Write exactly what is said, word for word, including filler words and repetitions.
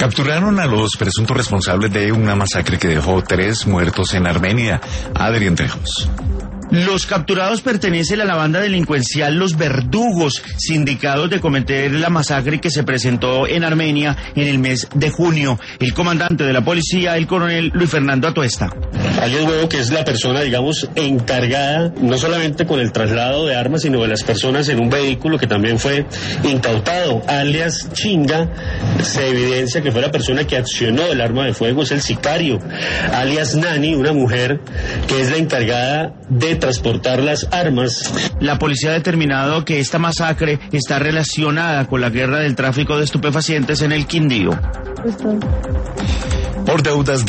Capturaron a los presuntos responsables de una masacre que dejó tres muertos en Armenia. Adrián Trejos. Los capturados pertenecen a la banda delincuencial Los Verdugos, sindicados de cometer la masacre que se presentó en Armenia en el mes de junio. El comandante de la policía, el coronel Luis Fernando Atuesta. Alias Huevo, que es la persona, digamos, encargada no solamente con el traslado de armas, sino de las personas en un vehículo que también fue incautado. Alias Chinga, se evidencia que fue la persona que accionó el arma de fuego, es el sicario. Alias Nani, una mujer que es la encargada de transportar las armas. La policía ha determinado que esta masacre está relacionada con la guerra del tráfico de estupefacientes en el Quindío. Por deudas